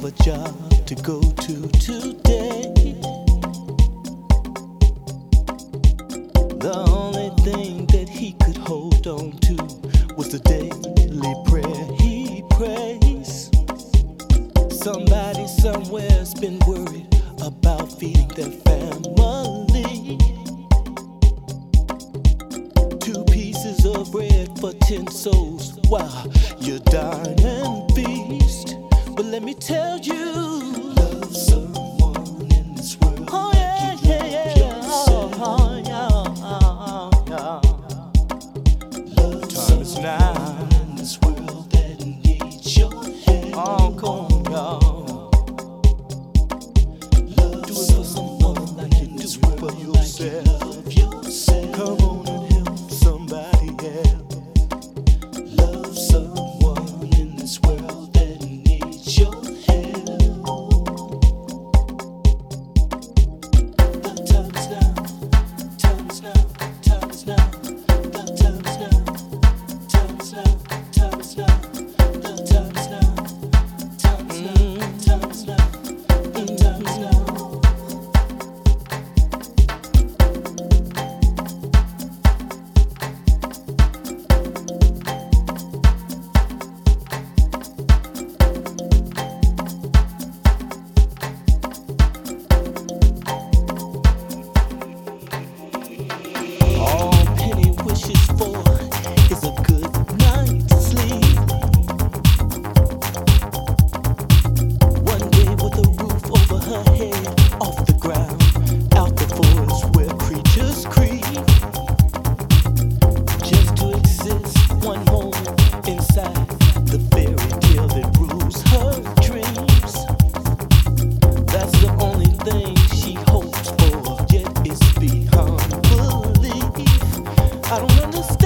a job to go to today. The only thing that he could hold on to was the daily prayer he prays. Somebody somewhere's been worried about feeding their family. 2 pieces of bread for 10 souls while you dine and feast. But let me tell you, love someone in this world. Oh yeah, yeah, yeah. Oh yeah, love time is now in this world that needs your help. Oh, come on, y'all. Love do it for someone like you do it for yourself. Come on and help somebody else. Love someone in this world that needs your help. The time is now. Time is now. Time is now. The time is now. Time is now. Time is now. The time is now. Time is now. Time is now. The time is now. All Penny wishes for is a good night's sleep. One day with a roof over her head, off the ground, out the forest where creatures creep. Just to exist one moment inside the fairy tale that rules her dreams. That's the only thing she hopes for, yet it's beyond belief. I don't understand.